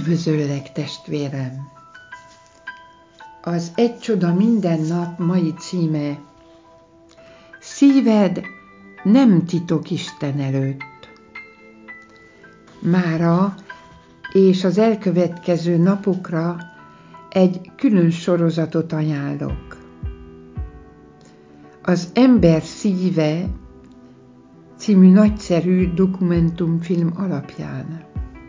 Üdvözöllek, testvérem! Az Egy csoda minden nap mai címe: Szíved nem titok Isten előtt. Mára és az elkövetkező napokra egy külön sorozatot ajánlok. Az Ember szíve című nagyszerű dokumentumfilm alapján.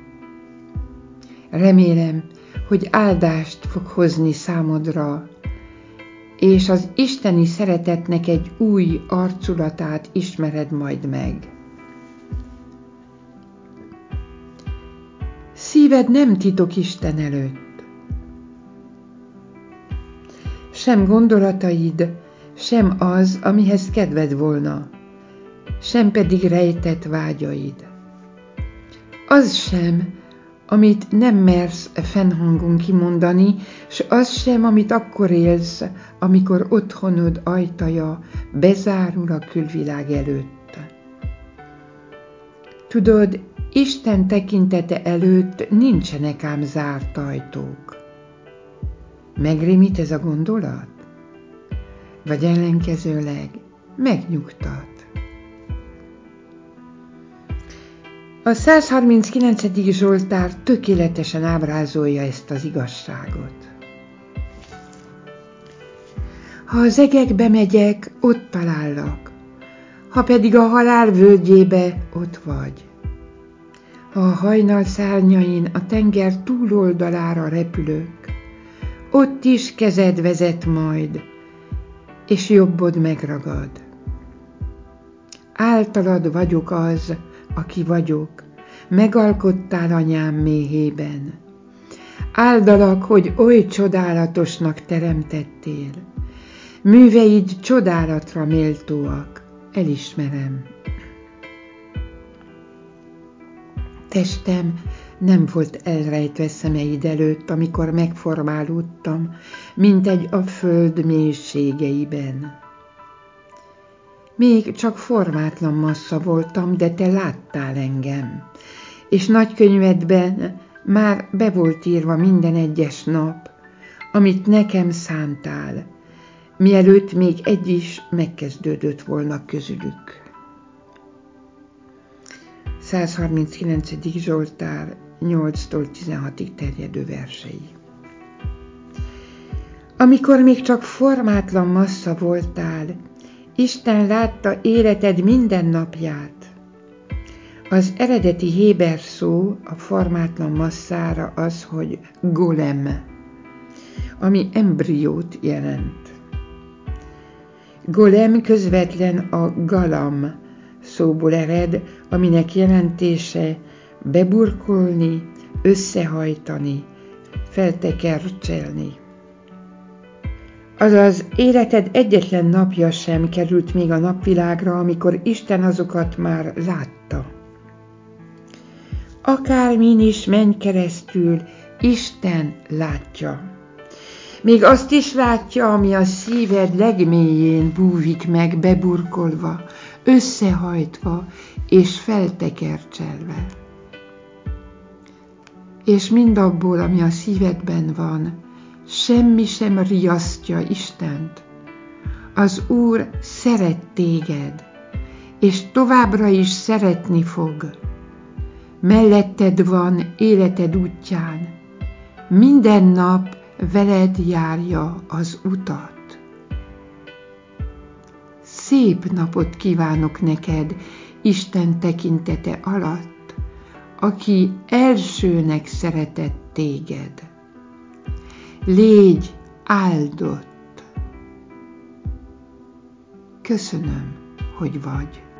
Remélem, hogy áldást fog hozni számodra, és az isteni szeretetnek egy új arculatát ismered majd meg. Szíved nem titok Isten előtt. Sem gondolataid, sem az, amihez kedved volna, sem pedig rejtett vágyaid. Az sem, amit nem mersz fennhangon kimondani, s az sem, amit akkor élsz, amikor otthonod ajtaja bezárul a külvilág előtt. Tudod, Isten tekintete előtt nincsenek ám zárt ajtók. Megrémít ez a gondolat? Vagy ellenkezőleg megnyugtat? A 139. Zsoltár tökéletesen ábrázolja ezt az igazságot. Ha az egekbe megyek, ott talállak, ha pedig a halál völgyébe, ott vagy. Ha a hajnal szárnyain a tenger túloldalára repülök, ott is kezed vezet majd, és jobbod megragad. Általad vagyok az, aki vagyok, megalkottál anyám méhében. Áldalak, hogy oly csodálatosnak teremtettél. Műveid csodálatra méltóak, elismerem. Testem nem volt elrejtve szemeid előtt, amikor megformálódtam, mint egy a föld mélységeiben. Még csak formátlan massza voltam, de te láttál engem, és nagykönyvedben már be volt írva minden egyes nap, amit nekem szántál, mielőtt még egy is megkezdődött volna közülük. 139. Zsoltár 8-tól 16-ig terjedő versei. Amikor még csak formátlan massza voltál, Isten látta életed minden napját. Az eredeti héber szó a formátlan masszára az, hogy golem, ami embriót jelent. Golem közvetlen a galam szóból ered, aminek jelentése beburkolni, összehajtani, feltekercselni. Azaz életed egyetlen napja sem került még a napvilágra, amikor Isten azokat már látta. Akármin is menj keresztül, Isten látja. Még azt is látja, ami a szíved legmélyén búvik meg, beburkolva, összehajtva és feltekercselve. És mindabból, ami a szívedben van, semmi sem riasztja Istent. Az Úr szeret téged, és továbbra is szeretni fog. Melletted van életed útján, minden nap veled járja az utat. Szép napot kívánok neked Isten tekintete alatt, aki elsőnek szeretett téged. Légy áldott! Köszönöm, hogy vagy.